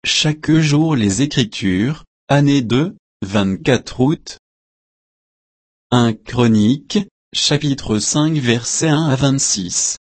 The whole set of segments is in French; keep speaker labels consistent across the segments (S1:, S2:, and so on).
S1: chaque jour les Écritures, année 2, 24 août. 1 Chroniques, chapitre 5 versets 1 à 26.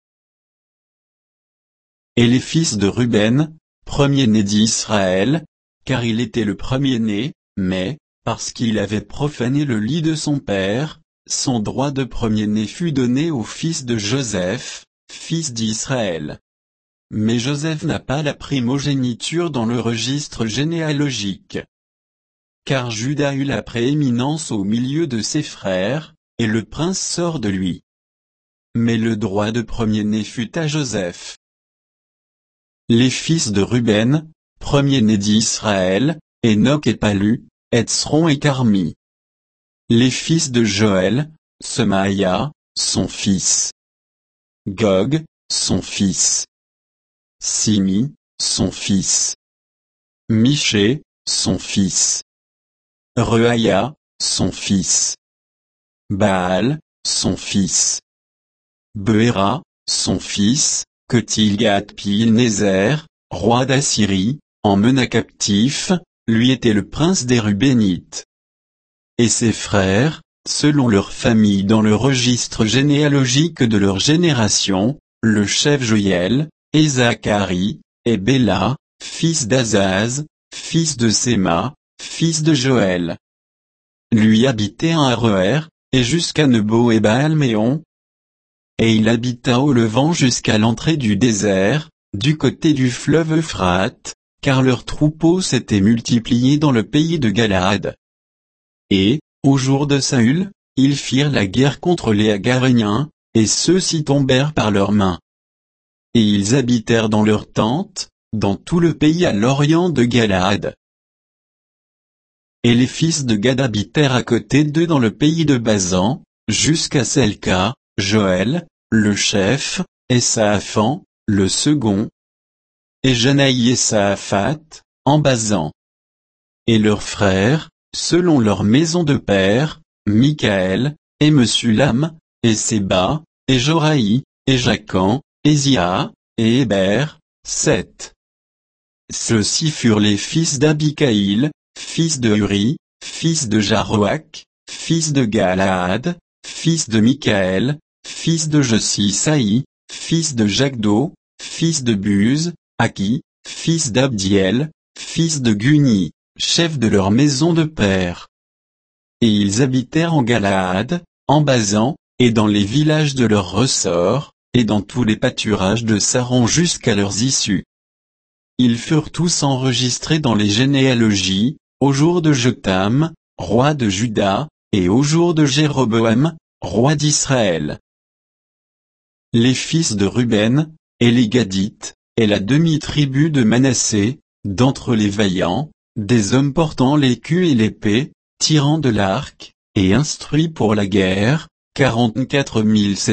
S1: Et les fils de Ruben, premier-né d'Israël, car il était le premier-né, mais, parce qu'il avait profané le lit de son père, son droit de premier-né fut donné aux fils de Joseph, fils d'Israël. Mais Joseph n'a pas la primogéniture dans le registre généalogique. Car Juda eut la prééminence au milieu de ses frères, et le prince sort de lui. Mais le droit de premier-né fut à Joseph. Les fils de Ruben, premier-né d'Israël, Enoch et Palu, Hetzron et Carmi. Les fils de Joël, Semaïa, son fils. Gog, son fils. Simi, son fils. Miché, son fils. Reaïa, son fils. Baal, son fils. Beéra, son fils, que Tilgat-Pilnézer, roi d'Assyrie, emmena captif, lui était le prince des Rubénites. Et ses frères, selon leur famille dans le registre généalogique de leur génération, le chef Joël, et Zacharie, et Béla, fils d'Azaz, fils de Séma, fils de Joël. Lui habitait à Aroer, et jusqu'à Nebo et Baal-Méon. Et il habita au levant jusqu'à l'entrée du désert, du côté du fleuve Euphrate, car leurs troupeaux s'étaient multipliés dans le pays de Galaad. Et, au jour de Saül, ils firent la guerre contre les Agaréniens, et ceux-ci tombèrent par leurs mains. Et ils habitèrent dans leurs tentes, dans tout le pays à l'orient de Galaad. Et les fils de Gad habitèrent à côté d'eux dans le pays de Basan, jusqu'à Selka, Joël, le chef, et Saaphan, le second, et Janaï et Saaphat, en Basan. Et leurs frères, selon leur maison de père, Michaël, et Mesullam, et Séba, et Joraï, et Jacan, et Zia, et Héber, 7. Ceux-ci furent les fils d'Abikaïl, fils de Uri, fils de Jaroach, fils de Galaad, fils de Michaël, fils de Josisaï, fils de Jagdo, fils de Buz, Aki, fils d'Abdiel, fils de Guni, chef de leur maison de père. Et ils habitèrent en Galaad, en Basan, et dans les villages de leur ressort, et dans tous les pâturages de Saron jusqu'à leurs issues. Ils furent tous enregistrés dans les généalogies, au jour de Jotham, roi de Juda, et au jour de Jéroboam, roi d'Israël. Les fils de Ruben, et les Gadites, et la demi-tribu de Manassé, d'entre les vaillants, des hommes portant l'écu et l'épée, tirant de l'arc, et instruits pour la guerre, 44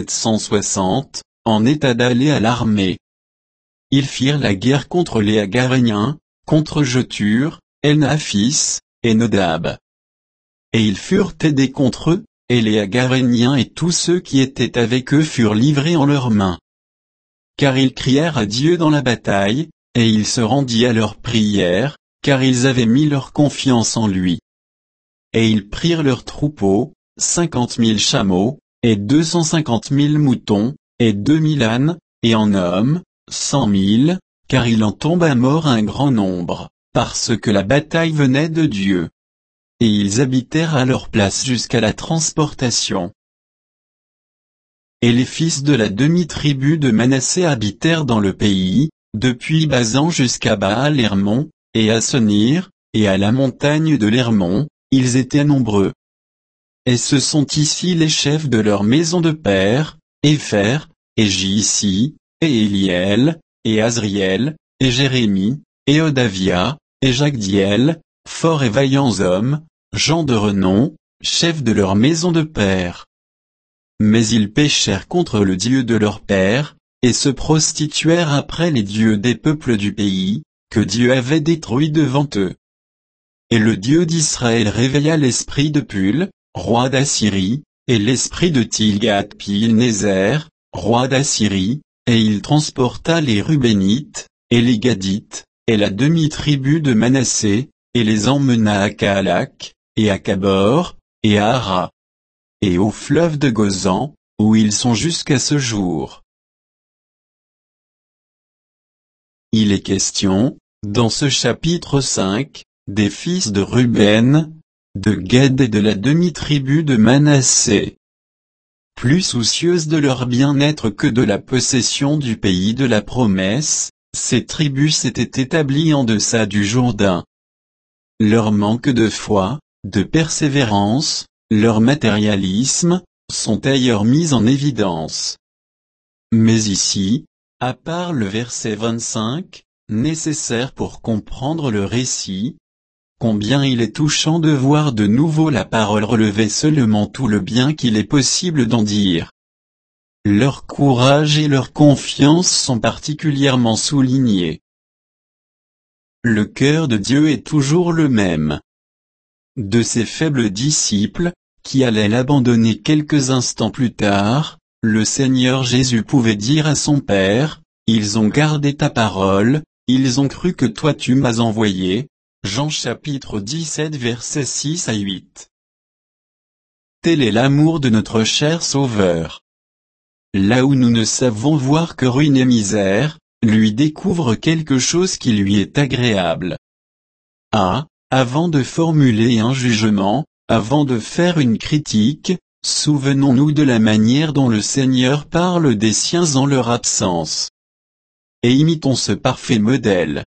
S1: 760, en état d'aller à l'armée. Ils firent la guerre contre les Agaréniens, contre Jetur, Elnaphis, et Nodab. Et ils furent aidés contre eux, et les Agaréniens et tous ceux qui étaient avec eux furent livrés en leurs mains. Car ils crièrent à Dieu dans la bataille, et il se rendit à leurs prières, car ils avaient mis leur confiance en lui. Et ils prirent leurs troupeaux, 50 000 chameaux, et 250 000 moutons, et 2000 ânes, et en hommes, 100 000, car il en tomba mort un grand nombre, parce que la bataille venait de Dieu. Et ils habitèrent à leur place jusqu'à la transportation. Et les fils de la demi-tribu de Manassé habitèrent dans le pays, depuis Basan jusqu'à Baal-Hermon, et à Senir, et à la montagne de l'Hermon, ils étaient nombreux. Et ce sont ici les chefs de leur maison de père, Épher, et Jissi, et Éliel, et Azriel, et Jérémie, et Odavia, et Jagdiel, forts et vaillants hommes, gens de renom, chefs de leur maison de père. Mais ils péchèrent contre le Dieu de leur père, et se prostituèrent après les dieux des peuples du pays, que Dieu avait détruits devant eux. Et le Dieu d'Israël réveilla l'esprit de Pul, roi d'Assyrie, et l'esprit de Tilgat-Pilnézer, roi d'Assyrie, et il transporta les Rubénites, et les Gadites, et la demi-tribu de Manassé, et les emmena à Kaalak, et à Kabor, et à Hara, et au fleuve de Gozan, où ils sont jusqu'à ce jour. Il est question, dans ce chapitre 5, des fils de Ruben, de Gad et de la demi-tribu de Manassé. Plus soucieuses de leur bien-être que de la possession du pays de la promesse, ces tribus s'étaient établies en deçà du Jourdain. Leur manque de foi, de persévérance, leur matérialisme, sont ailleurs mis en évidence. Mais ici, à part le verset 25, nécessaire pour comprendre le récit, combien il est touchant de voir de nouveau la parole relever seulement tout le bien qu'il est possible d'en dire. Leur courage et leur confiance sont particulièrement soulignés. Le cœur de Dieu est toujours le même. De ses faibles disciples, qui allaient l'abandonner quelques instants plus tard, le Seigneur Jésus pouvait dire à son Père, « Ils ont gardé ta parole, ils ont cru que toi tu m'as envoyé. » Jean chapitre 17 versets 6 à 8. Tel est l'amour de notre cher Sauveur. Là où nous ne savons voir que ruine et misère, lui découvre quelque chose qui lui est agréable. Avant de formuler un jugement, avant de faire une critique, souvenons-nous de la manière dont le Seigneur parle des siens en leur absence. Et imitons ce parfait modèle.